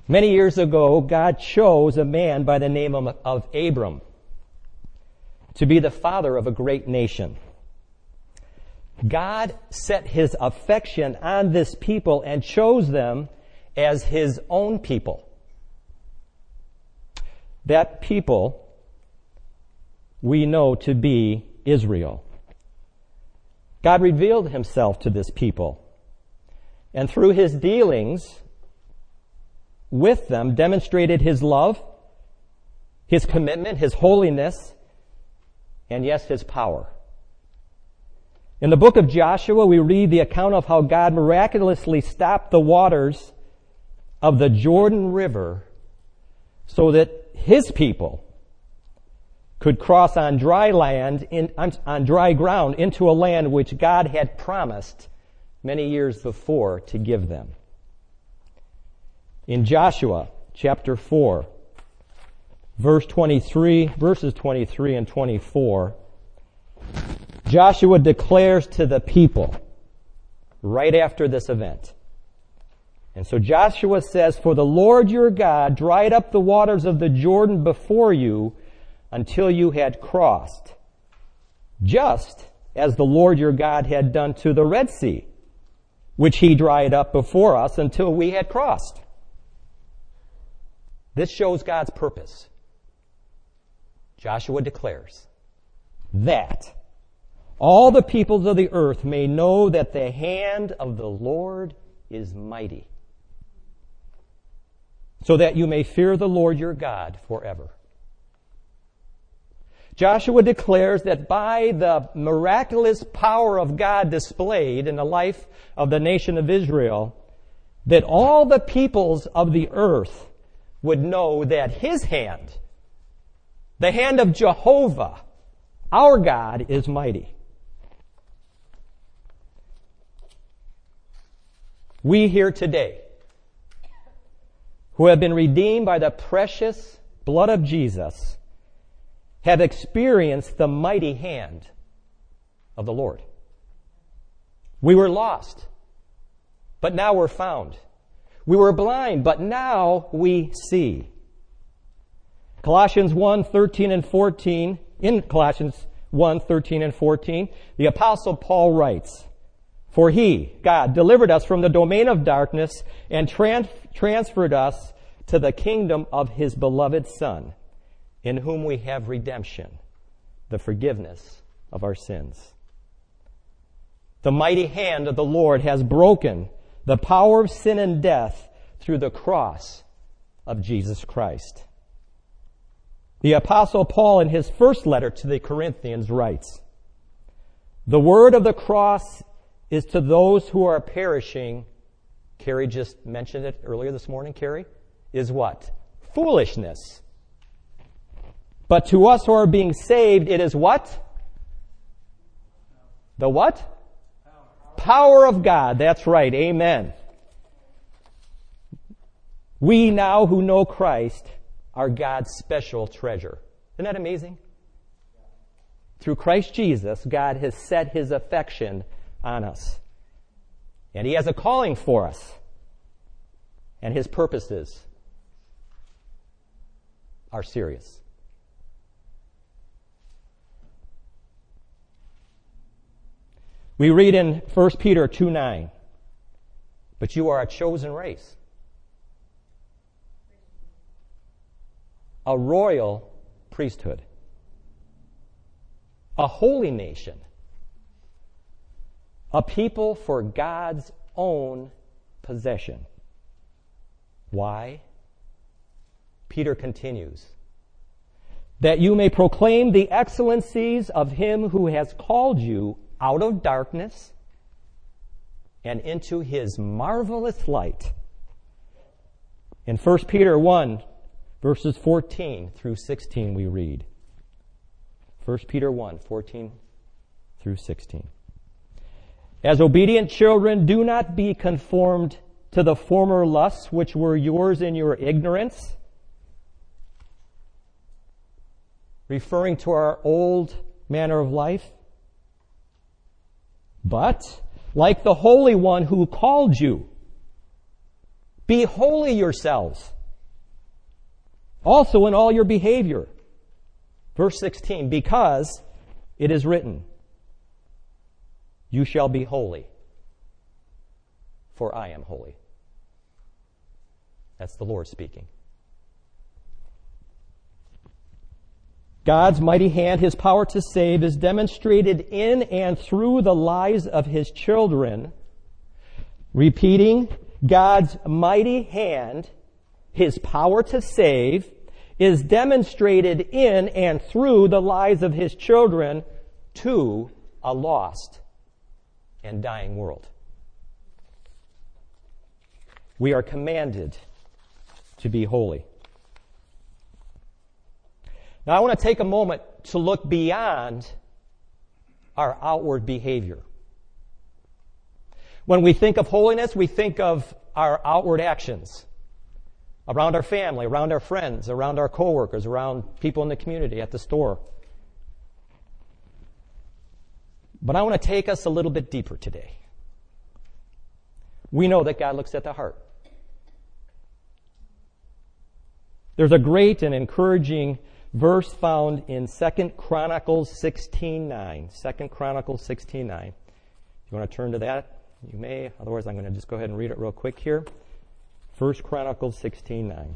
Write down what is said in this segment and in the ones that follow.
Many years ago, God chose a man by the name of Abram to be the father of a great nation. God set his affection on this people and chose them as his own people. That people we know to be Israel. God revealed himself to this people, and through his dealings with them demonstrated his love, his commitment, his holiness, and yes, his power. In the book of Joshua, we read the account of how God miraculously stopped the waters of the Jordan River so that his people could cross on dry ground into a land which God had promised many years before to give them. In Joshua chapter 4, verses 23 and 24, Joshua declares to the people right after this event. And so Joshua says, "For the Lord your God dried up the waters of the Jordan before you until you had crossed, just as the Lord your God had done to the Red Sea, which he dried up before us until we had crossed." This shows God's purpose. Joshua declares that all the peoples of the earth may know that the hand of the Lord is mighty, so that you may fear the Lord your God forever. Joshua declares that by the miraculous power of God displayed in the life of the nation of Israel, that all the peoples of the earth would know that his hand, the hand of Jehovah, our God, is mighty. We here today, who have been redeemed by the precious blood of Jesus, have experienced the mighty hand of the Lord. We were lost, but now we're found. We were blind, but now we see. Colossians 1:13 and 14, in Colossians 1:13 and 14, the Apostle Paul writes, "For he, God, delivered us from the domain of darkness and transferred us to the kingdom of his beloved Son, in whom we have redemption, the forgiveness of our sins." The mighty hand of the Lord has broken the power of sin and death through the cross of Jesus Christ. The Apostle Paul, in his first letter to the Corinthians, writes, "The word of the cross is to those who are perishing," Carrie just mentioned it earlier this morning, Carrie, "is what? Foolishness. But to us who are being saved, it is what? The what? Power of God." That's right. Amen. We now who know Christ are God's special treasure. Isn't that amazing? Through Christ Jesus, God has set his affection on us. And he has a calling for us. And his purposes are serious. We read in 1 Peter 2:9, "But you are a chosen race, a royal priesthood, a holy nation, a people for God's own possession." Why? Peter continues, "That you may proclaim the excellencies of him who has called you out of darkness and into his marvelous light." In 1 Peter 1, verses 14 through 16, we read. 1 Peter 1, 14 through 16. "As obedient children, do not be conformed to the former lusts which were yours in your ignorance," referring to our old manner of life, "but like the Holy One who called you, be holy yourselves Also in all your behavior. Verse 16, because it is written, you shall be holy, for I am holy. That's the Lord speaking. God's mighty hand, His power to save, is demonstrated in and through the lives of His children. Repeating, God's mighty hand, His power to save, is demonstrated in and through the lives of His children to a lost and dying world. We are commanded to be holy. Now, I want to take a moment to look beyond our outward behavior. When we think of holiness, we think of our outward actions around our family, around our friends, around our coworkers, around people in the community, at the store. But I want to take us a little bit deeper today. We know that God looks at the heart. There's a great and encouraging verse found in 2 Chronicles 16:9. 2 Chronicles 16:9. If you want to turn to that, you may. Otherwise, I'm going to just go ahead and read it real quick here. 1 Chronicles 16:9.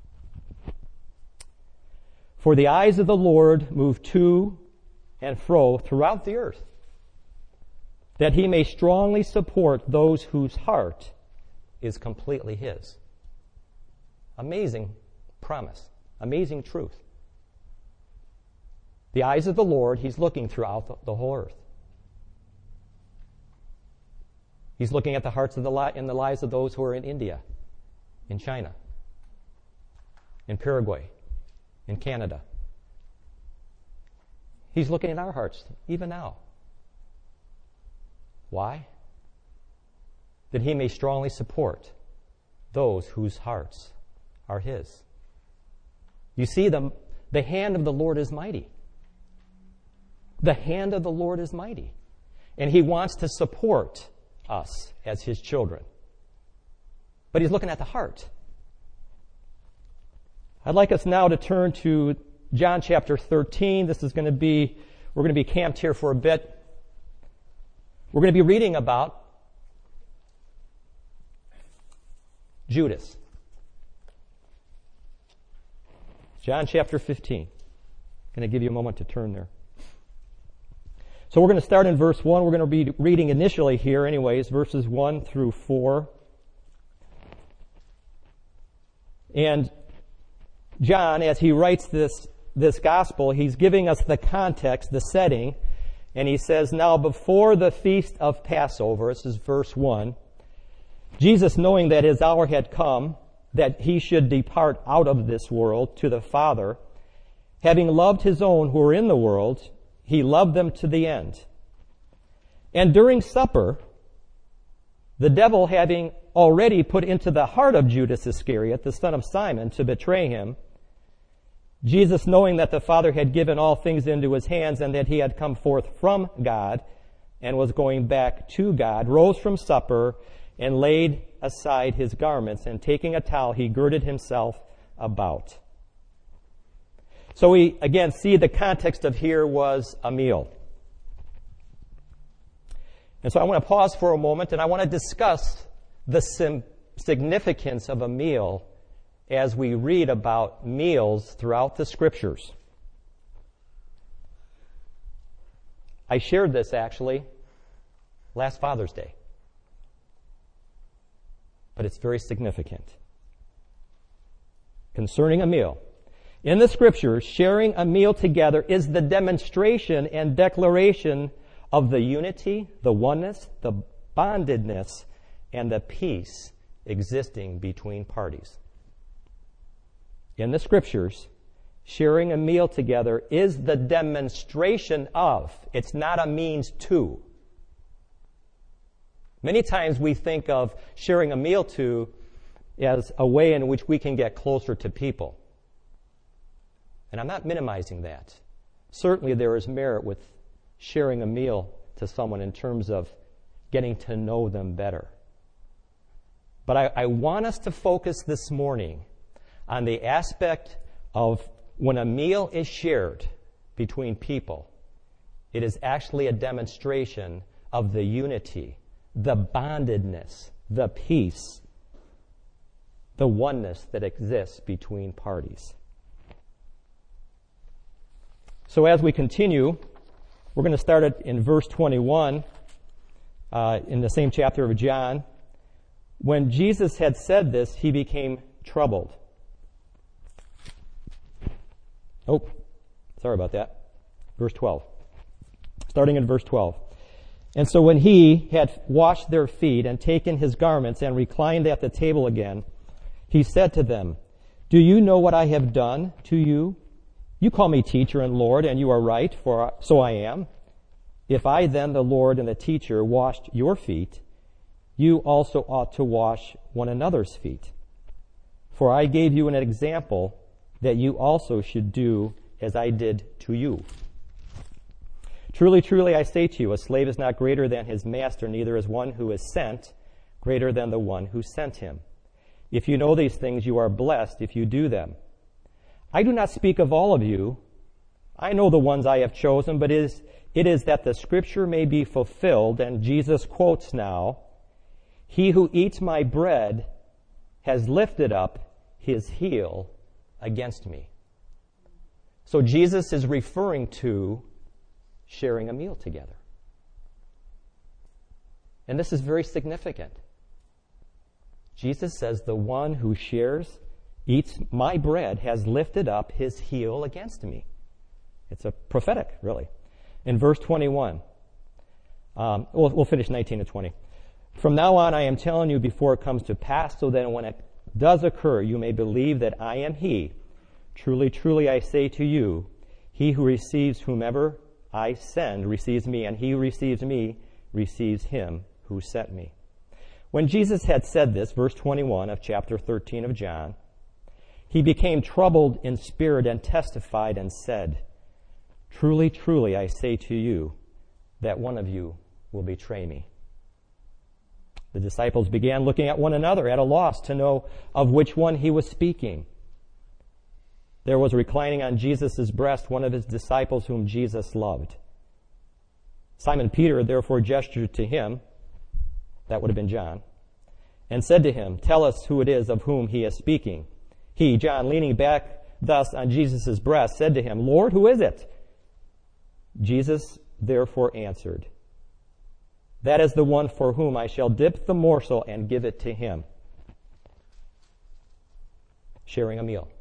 For the eyes of the Lord move to and fro throughout the earth, that He may strongly support those whose heart is completely His. Amazing promise. Amazing truth. The eyes of the Lord, He's looking throughout the whole earth. He's looking at the hearts of in the lives of those who are in India, in China, in Paraguay, in Canada. He's looking at our hearts, even now. Why? That He may strongly support those whose hearts are His. You see, the hand of the Lord is mighty. The hand of the Lord is mighty. And He wants to support us as His children. But He's looking at the heart. I'd like us now to turn to John chapter 13. We're going to be camped here for a bit. We're going to be reading about Judas. John chapter 15. I'm going to give you a moment to turn there. So we're going to start in verse 1. We're going to be reading initially here anyways, verses 1 through 4. And John, as he writes this gospel, he's giving us the context, the setting. And he says, now before the feast of Passover, this is verse 1, Jesus, knowing that His hour had come, that He should depart out of this world to the Father, having loved His own who were in the world, He loved them to the end. And during supper, the devil having already put into the heart of Judas Iscariot, the son of Simon, to betray Him, Jesus, knowing that the Father had given all things into His hands and that He had come forth from God and was going back to God, rose from supper and laid aside His garments, and taking a towel, He girded Himself about. So we, again, see the context of here was a meal. And so I want to pause for a moment, and I want to discuss the significance of a meal as we read about meals throughout the Scriptures. I shared this, actually, last Father's Day. But it's very significant. Concerning a meal. In the Scriptures, sharing a meal together is the demonstration and declaration of the unity, the oneness, the bondedness, and the peace existing between parties. In the Scriptures, sharing a meal together is the demonstration of. It's not a means to. Many times we think of sharing a meal to as a way in which we can get closer to people. And I'm not minimizing that. Certainly there is merit with sharing a meal to someone in terms of getting to know them better. But I want us to focus this morning on the aspect of when a meal is shared between people, it is actually a demonstration of the unity, the bondedness, the peace, the oneness that exists between parties. So as we continue, we're going to start it in verse 21 in the same chapter of John. When Jesus had said this, he became troubled. Oh, sorry about that. Verse 12. Starting in verse 12. And so when he had washed their feet and taken his garments and reclined at the table again, he said to them, "Do you know what I have done to you? You call me teacher and Lord, and you are right, for so I am. If I then, the Lord and the teacher, washed your feet, you also ought to wash one another's feet. For I gave you an example that you also should do as I did to you. Truly, truly, I say to you, a slave is not greater than his master, neither is one who is sent greater than the one who sent him. If you know these things, you are blessed if you do them. I do not speak of all of you. I know the ones I have chosen, but it is that the scripture may be fulfilled." And Jesus quotes now, "He who eats my bread has lifted up his heel against me." So Jesus is referring to sharing a meal together. And this is very significant. Jesus says, the one who eats my bread has lifted up his heel against me. It's a prophetic, really. In verse 21, we'll finish 19 and 20. "From now on, I am telling you before it comes to pass, so that when it does occur, you may believe that I am he. Truly, truly, I say to you, he who receives whomever I send receives me, and he who receives me receives him who sent me." When Jesus had said this, verse 21 of chapter 13 of John, he became troubled in spirit and testified and said, "Truly, truly, I say to you, that one of you will betray me." The disciples began looking at one another at a loss to know of which one he was speaking. There was reclining on Jesus' breast one of his disciples whom Jesus loved. Simon Peter therefore gestured to him, that would have been John, and said to him, "Tell us who it is of whom he is speaking." He, John, leaning back thus on Jesus' breast, said to him, "Lord, who is it?" Jesus therefore answered, "That is the one for whom I shall dip the morsel and give it to him." Sharing a meal.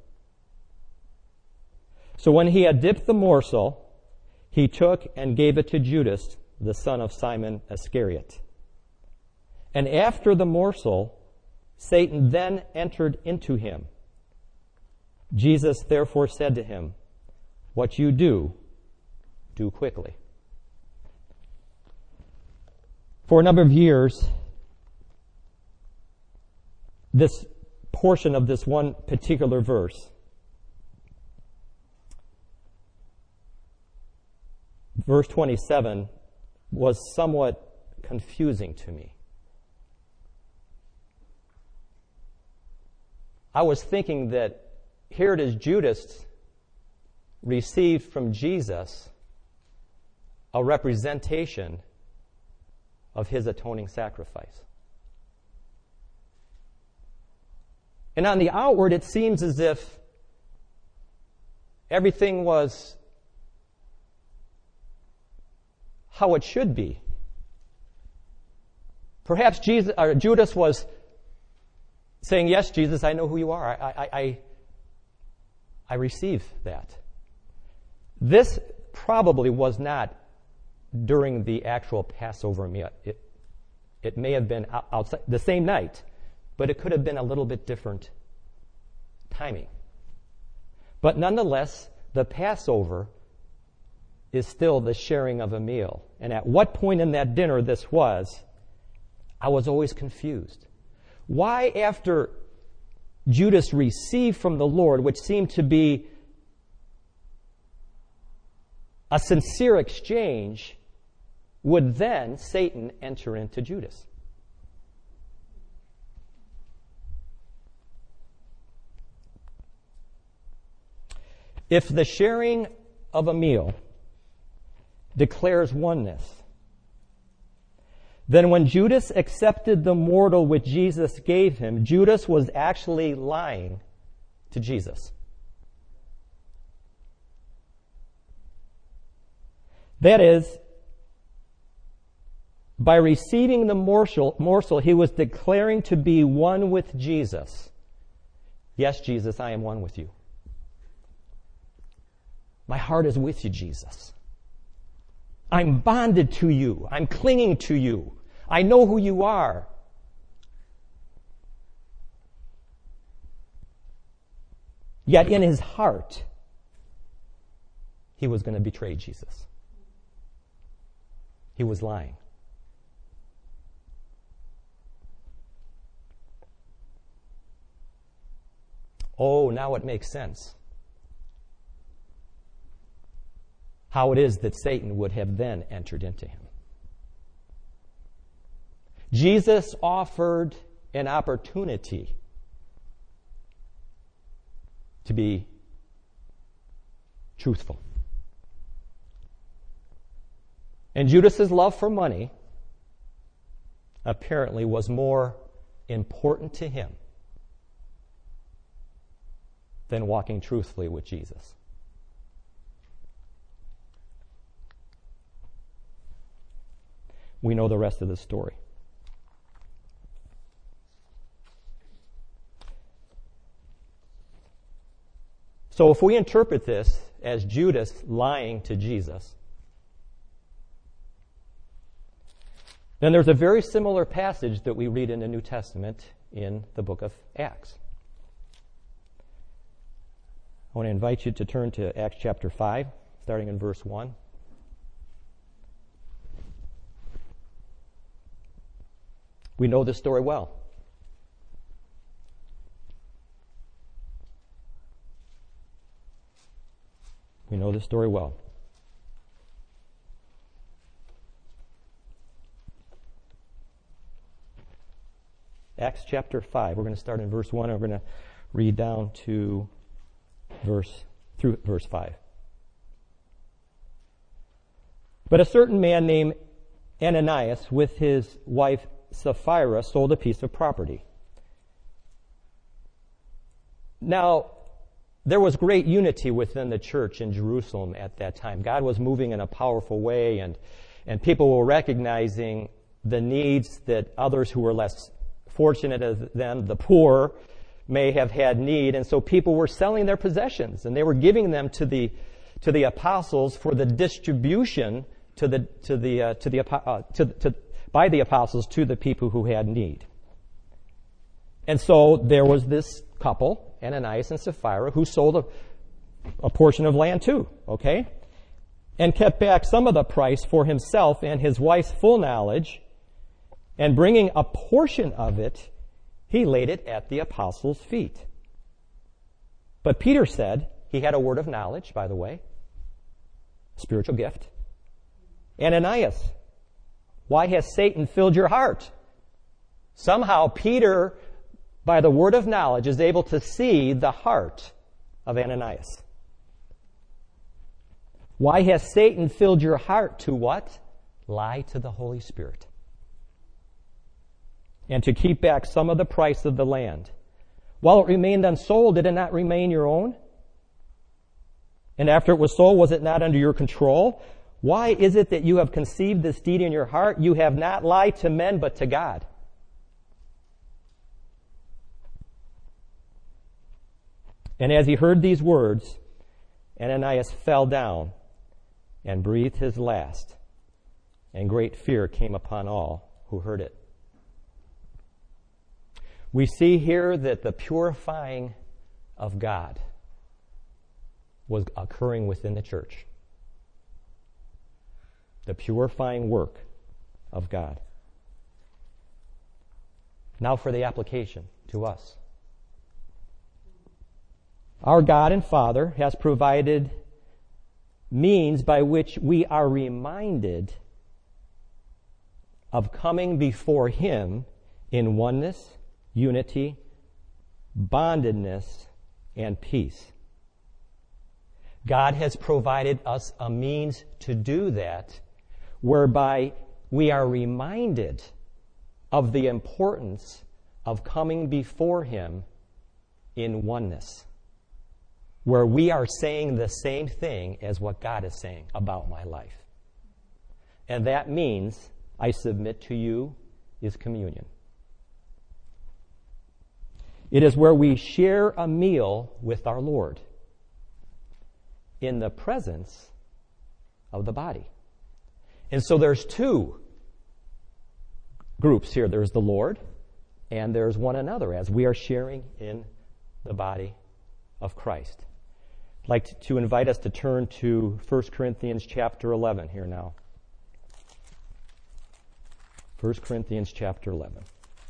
So when he had dipped the morsel, he took and gave it to Judas, the son of Simon Iscariot. And after the morsel, Satan then entered into him. Jesus therefore said to him, "What you do, do quickly." For a number of years, this portion of this one particular verse, verse 27, was somewhat confusing to me. I was thinking that here it is Judas received from Jesus a representation of his atoning sacrifice. And on the outward, it seems as if everything was how it should be. Perhaps Judas was saying, "Yes, Jesus, I know who you are. I receive that." This probably was not during the actual Passover meal. It may have been outside the same night, but it could have been a little bit different timing. But nonetheless, the Passover is still the sharing of a meal. And at what point in that dinner this was, I was always confused. Why, after Judas received from the Lord, which seemed to be a sincere exchange, would then Satan enter into Judas? If the sharing of a meal declares oneness, then when Judas accepted the morsel which Jesus gave him, Judas was actually lying to Jesus. That is, by receiving the morsel, he was declaring to be one with Jesus. Yes, Jesus, I am one with you. My heart is with you, Jesus. I'm bonded to you. I'm clinging to you. I know who you are. Yet in his heart, he was going to betray Jesus. He was lying. Oh, now it makes sense. How it is that Satan would have then entered into him. Jesus offered an opportunity to be truthful. And Judas's love for money apparently was more important to him than walking truthfully with Jesus. We know the rest of the story. So if we interpret this as Judas lying to Jesus, then there's a very similar passage that we read in the New Testament in the book of Acts. I want to invite you to turn to Acts chapter 5, starting in verse 1. We know this story well. We know this story well. Acts chapter 5. We're going to start in verse 1 and we're going to read down to verse 5. But a certain man named Ananias with his wife Sapphira sold a piece of property. Now, there was great unity within the church in Jerusalem at that time. God was moving in a powerful way, and people were recognizing the needs that others who were less fortunate than the poor may have had need. And so people were selling their possessions, and they were giving them to the apostles for the distribution by the apostles to the people who had need. And so there was this couple, Ananias and Sapphira, who sold a portion of land too, okay? And kept back some of the price for himself and his wife's full knowledge, and bringing a portion of it, he laid it at the apostles' feet. But Peter said, he had a word of knowledge, by the way, spiritual gift. Ananias, why has Satan filled your heart? Somehow Peter, by the word of knowledge, is able to see the heart of Ananias. Why has Satan filled your heart to what? Lie to the Holy Spirit. And to keep back some of the price of the land. While it remained unsold, did it not remain your own? And after it was sold, was it not under your control? Why is it that you have conceived this deed in your heart? You have not lied to men, but to God. And as he heard these words, Ananias fell down and breathed his last, and great fear came upon all who heard it. We see here that the purifying of God was occurring within the church. The purifying work of God. Now for the application to us. Our God and Father has provided means by which we are reminded of coming before Him in oneness, unity, bondedness, and peace. God has provided us a means to do that, whereby we are reminded of the importance of coming before Him in oneness, where we are saying the same thing as what God is saying about my life. And that means, I submit to you, is communion. It is where we share a meal with our Lord in the presence of the body. And so there's two groups here. There's the Lord and there's one another as we are sharing in the body of Christ. I'd like to invite us to turn to 1 Corinthians chapter 11 here now. 1 Corinthians chapter 11.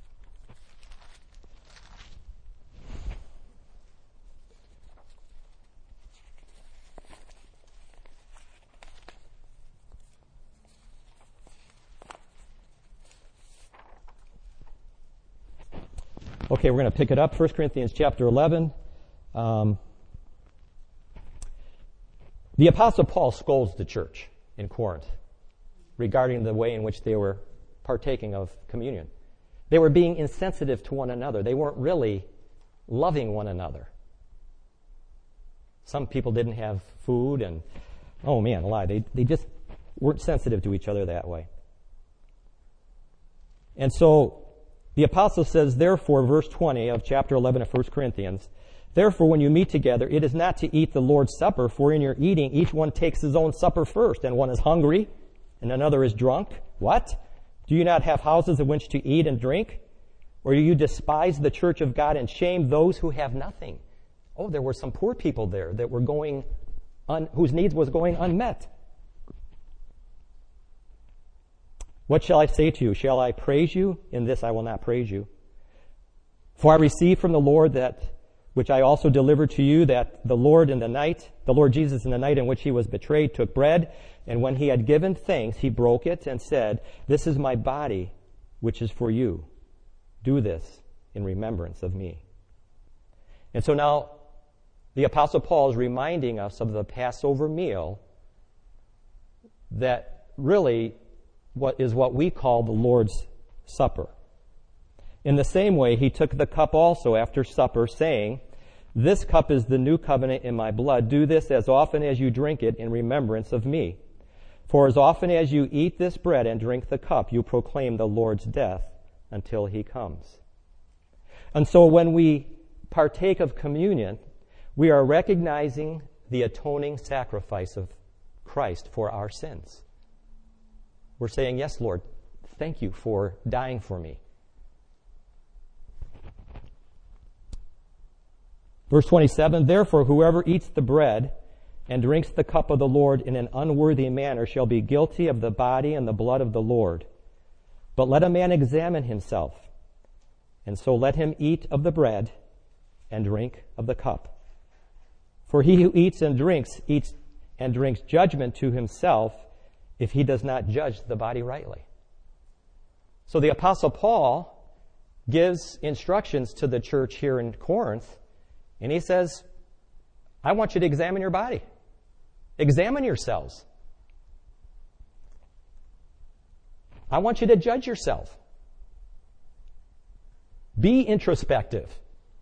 Okay, we're going to pick it up, 1 Corinthians chapter 11. The Apostle Paul scolds the church in Corinth regarding the way in which they were partaking of communion. They were being insensitive to one another. They weren't really loving one another. Some people didn't have food and, oh man, a lie. They just weren't sensitive to each other that way. And so the apostle says, therefore, verse 20 of chapter 11 of 1 Corinthians, therefore, when you meet together, it is not to eat the Lord's Supper, for in your eating, each one takes his own supper first, and one is hungry, and another is drunk. What? Do you not have houses in which to eat and drink? Or do you despise the church of God and shame those who have nothing? Oh, there were some poor people there that were whose needs was going unmet. What shall I say to you? Shall I praise you? In this I will not praise you. For I received from the Lord that which I also delivered to you, that the Lord Jesus in the night in which he was betrayed took bread, and when he had given thanks, he broke it and said, this is my body, which is for you. Do this in remembrance of me. And so now the Apostle Paul is reminding us of the Passover meal that really what we call the Lord's Supper. In the same way, he took the cup also after supper, saying, this cup is the new covenant in my blood. Do this as often as you drink it in remembrance of me. For as often as you eat this bread and drink the cup, you proclaim the Lord's death until he comes. And so when we partake of communion, we are recognizing the atoning sacrifice of Christ for our sins. We're saying, yes, Lord, thank you for dying for me. Verse 27, therefore, whoever eats the bread and drinks the cup of the Lord in an unworthy manner shall be guilty of the body and the blood of the Lord. But let a man examine himself, and so let him eat of the bread and drink of the cup. For he who eats and drinks judgment to himself, if he does not judge the body rightly. So the Apostle Paul gives instructions to the church here in Corinth, and he says, I want you to examine your body. Examine yourselves. I want you to judge yourself. Be introspective.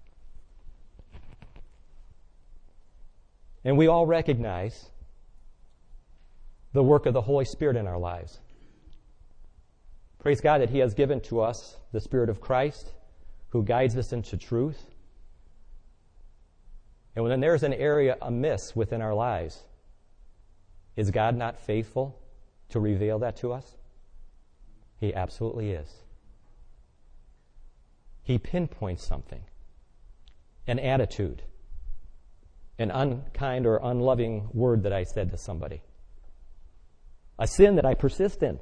And we all recognize the work of the Holy Spirit in our lives. Praise God that he has given to us the Spirit of Christ who guides us into truth. And when there's an area amiss within our lives, is God not faithful to reveal that to us? He absolutely is. He pinpoints something, an attitude, an unkind or unloving word that I said to somebody, a sin that I persist in.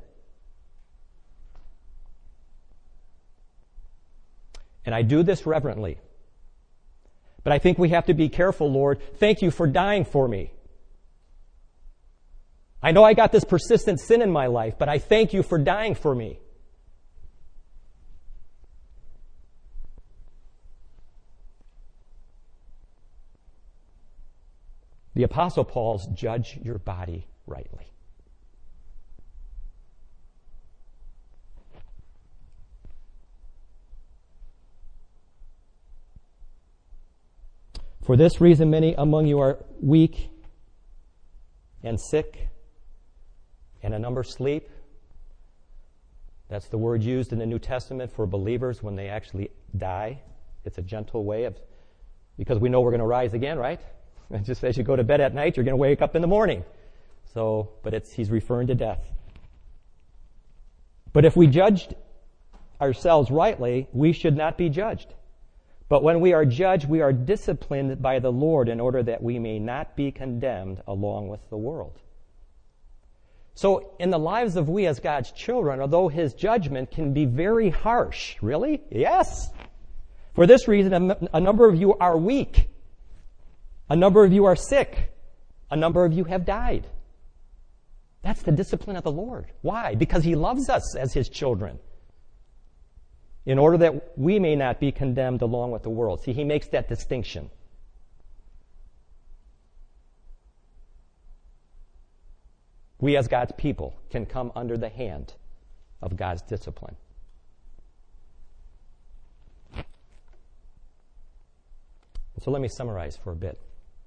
And I do this reverently. But I think we have to be careful, Lord. Thank you for dying for me. I know I got this persistent sin in my life, but I thank you for dying for me. The Apostle Paul's judge your body rightly. For this reason, many among you are weak and sick, and a number sleep. That's the word used in the New Testament for believers when they actually die. It's a gentle way of, because we know we're going to rise again, right? And just as you go to bed at night, you're going to wake up in the morning. So, but he's referring to death. But if we judged ourselves rightly, we should not be judged. But when we are judged, we are disciplined by the Lord in order that we may not be condemned along with the world. So in the lives of we as God's children, although His judgment can be very harsh, really? Yes. For this reason, a number of you are weak. A number of you are sick. A number of you have died. That's the discipline of the Lord. Why? Because He loves us as His children. In order that we may not be condemned along with the world. See, He makes that distinction. We as God's people can come under the hand of God's discipline. So let me summarize for a bit.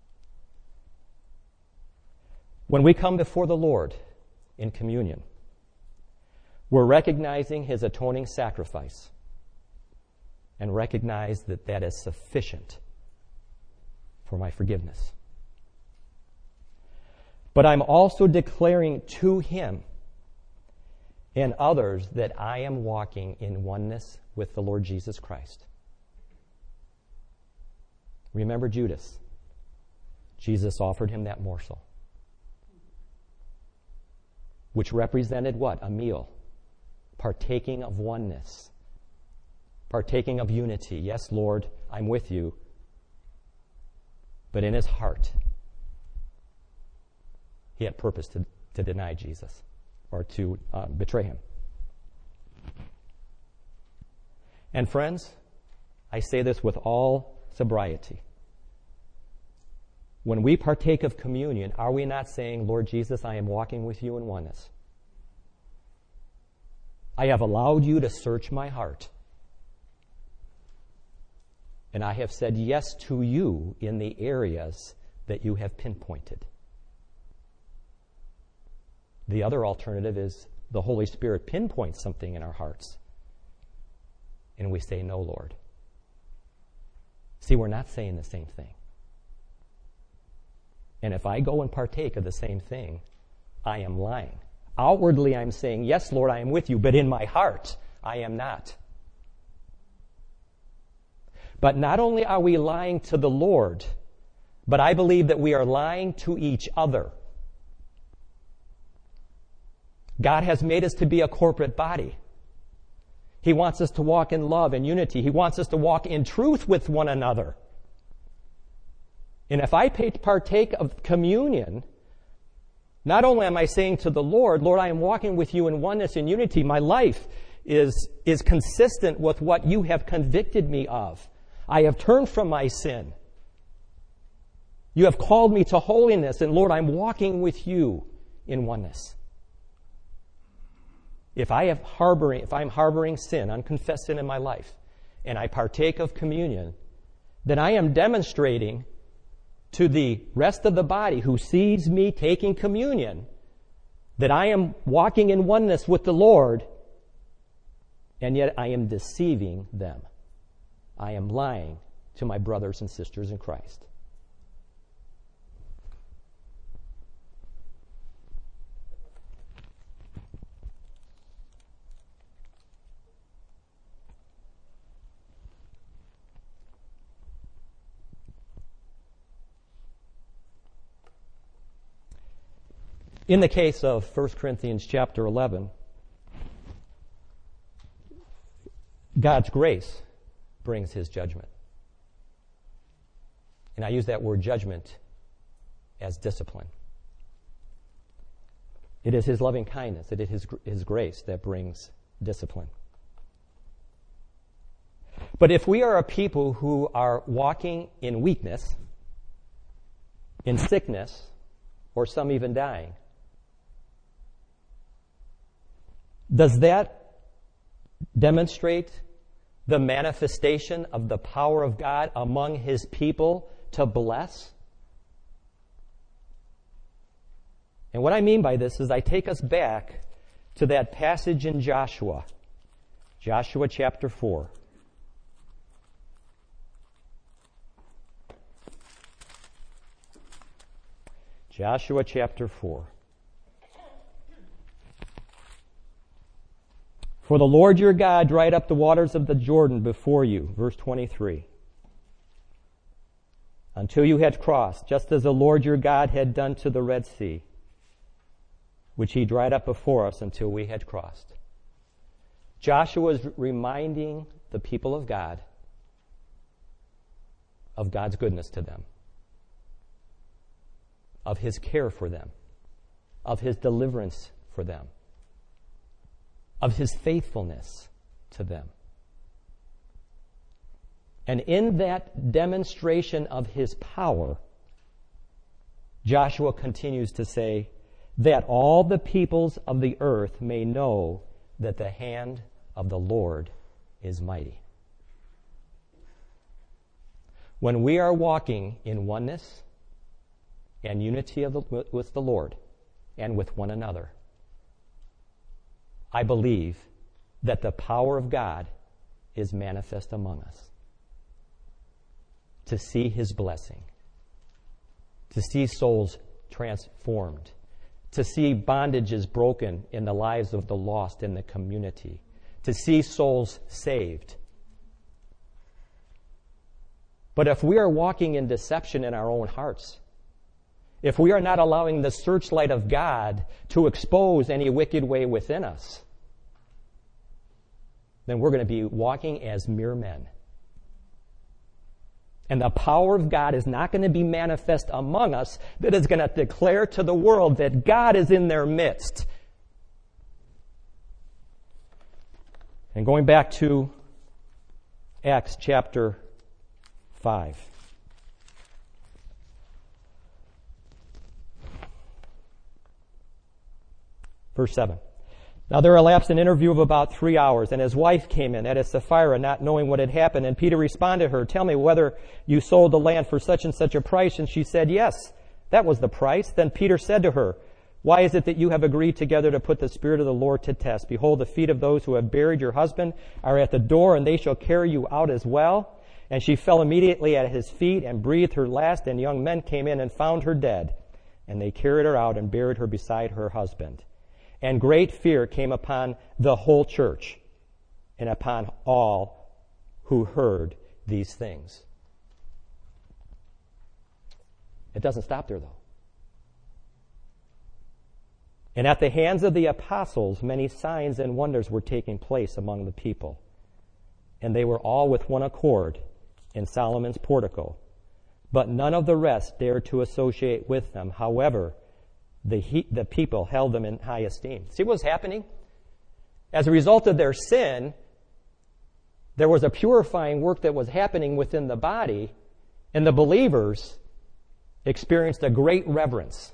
When we come before the Lord in communion, we're recognizing His atoning sacrifice and recognize that that is sufficient for my forgiveness. But I'm also declaring to Him and others that I am walking in oneness with the Lord Jesus Christ. Remember Judas. Jesus offered him that morsel, which represented what? A meal. Partaking of oneness. Partaking of unity. Yes, Lord, I'm with you. But in his heart, he had purpose to deny Jesus or to betray him. And friends, I say this with all sobriety. When we partake of communion, are we not saying, Lord Jesus, I am walking with you in oneness? I have allowed you to search my heart. And I have said yes to you in the areas that you have pinpointed. The other alternative is the Holy Spirit pinpoints something in our hearts. And we say, no, Lord. See, we're not saying the same thing. And if I go and partake of the same thing, I am lying. Outwardly, I'm saying, yes, Lord, I am with you, but in my heart, I am not. But not only are we lying to the Lord, but I believe that we are lying to each other. God has made us to be a corporate body. He wants us to walk in love and unity. He wants us to walk in truth with one another. And if I partake of communion, not only am I saying to the Lord, Lord, I am walking with you in oneness and unity. My life is consistent with what you have convicted me of. I have turned from my sin. You have called me to holiness, and Lord, I'm walking with you in oneness. If I'm harboring sin, unconfessed sin in my life, and I partake of communion, then I am demonstrating to the rest of the body who sees me taking communion that I am walking in oneness with the Lord, and yet I am deceiving them. I am lying to my brothers and sisters in Christ. In the case of 1 Corinthians chapter 11, God's grace brings His judgment. And I use that word judgment as discipline. It is His loving kindness, it is His grace that brings discipline. But if we are a people who are walking in weakness, in sickness, or some even dying. Does that demonstrate the manifestation of the power of God among His people to bless? And what I mean by this is I take us back to that passage in Joshua chapter 4. Joshua chapter 4. For the Lord your God dried up the waters of the Jordan before you, verse 23, until you had crossed, just as the Lord your God had done to the Red Sea, which He dried up before us until we had crossed. Joshua is reminding the people of God of God's goodness to them, of His care for them, of His deliverance for them, of His faithfulness to them. And in that demonstration of His power, Joshua continues to say, that all the peoples of the earth may know that the hand of the Lord is mighty. When we are walking in oneness and unity with the Lord and with one another, I believe that the power of God is manifest among us. To see His blessing, to see souls transformed, to see bondages broken in the lives of the lost in the community, to see souls saved. But if we are walking in deception in our own hearts, if we are not allowing the searchlight of God to expose any wicked way within us, then we're going to be walking as mere men. And the power of God is not going to be manifest among us, that is going to declare to the world that God is in their midst. And going back to Acts chapter 5. Verse 7. Now there elapsed an interview of about 3 hours, and his wife came in, that is Sapphira, not knowing what had happened. And Peter responded to her, tell me whether you sold the land for such and such a price. And she said, yes, that was the price. Then Peter said to her, why is it that you have agreed together to put the Spirit of the Lord to test? Behold, the feet of those who have buried your husband are at the door, and they shall carry you out as well. And she fell immediately at his feet and breathed her last, and young men came in and found her dead. And they carried her out and buried her beside her husband. And great fear came upon the whole church and upon all who heard these things. It doesn't stop there, though. And at the hands of the apostles, many signs and wonders were taking place among the people. And they were all with one accord in Solomon's portico. But none of the rest dared to associate with them. However, the people held them in high esteem. See what was happening? As a result of their sin, there was a purifying work that was happening within the body, and the believers experienced a great reverence.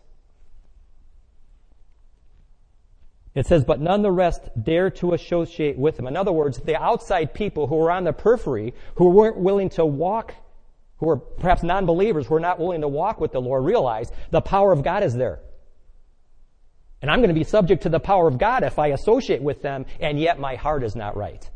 It says, but none of the rest dared to associate with them. In other words, the outside people who were on the periphery, who weren't willing to walk, who were perhaps non-believers, who were not willing to walk with the Lord, realized the power of God is there. And I'm going to be subject to the power of God if I associate with them, and yet my heart is not right.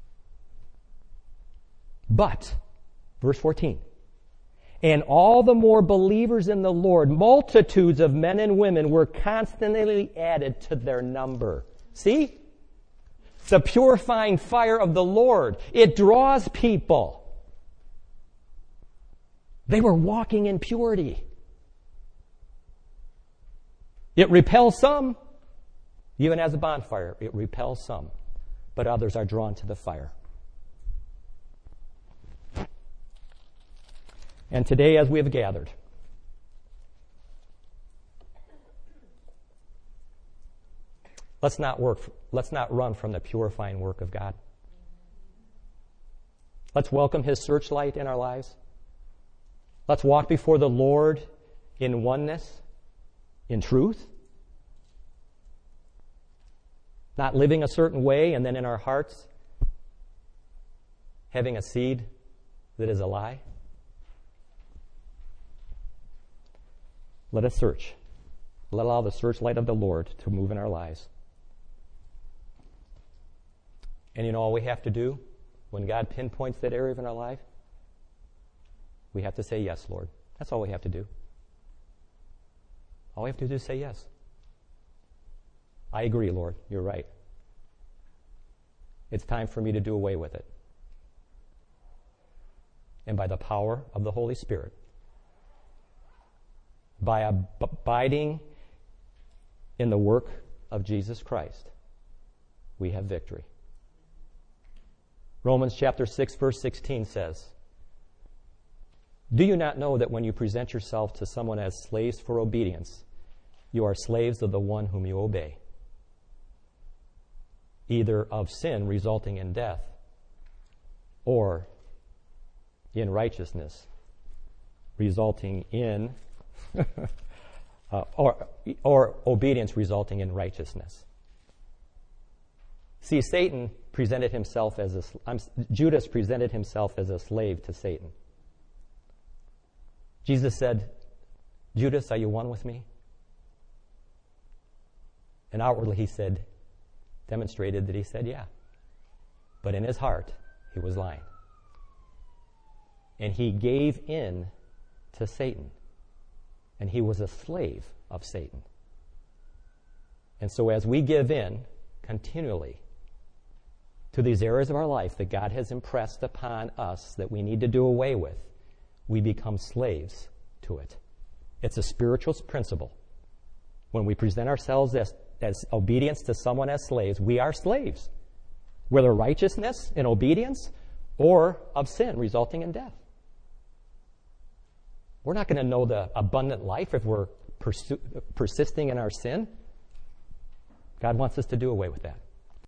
But, verse 14, and all the more believers in the Lord, multitudes of men and women were constantly added to their number. See? The purifying fire of the Lord. It draws people. They were walking in purity. It repels some, even as a bonfire. It repels some, but others are drawn to the fire. And today, as we have gathered, let's not run from the purifying work of God. Let's welcome His searchlight in our lives. Let's walk before the Lord in oneness, in truth, not living a certain way and then in our hearts having a seed that is a lie? Let us search. Let allow the searchlight of the Lord to move in our lives. And you know all we have to do when God pinpoints that area in our life? We have to say yes, Lord. That's all we have to do. All we have to do is say yes. I agree, Lord. You're right. It's time for me to do away with it. And by the power of the Holy Spirit, by abiding in the work of Jesus Christ, we have victory. Romans chapter 6, verse 16 says, "Do you not know that when you present yourself to someone as slaves for obedience, you are slaves of the one whom you obey, either of sin resulting in death or in righteousness resulting in or obedience resulting in righteousness." See, Judas presented himself as a slave to Satan. Jesus said, "Judas, are you one with me?" And outwardly he demonstrated that he said, yeah. But in his heart, he was lying. And he gave in to Satan. And he was a slave of Satan. And so as we give in continually to these areas of our life that God has impressed upon us that we need to do away with, we become slaves to it. It's a spiritual principle. When we present ourselves as obedience to someone as slaves, we are slaves, whether righteousness and obedience or of sin resulting in death. We're not going to know the abundant life if we're persisting in our sin. God wants us to do away with that.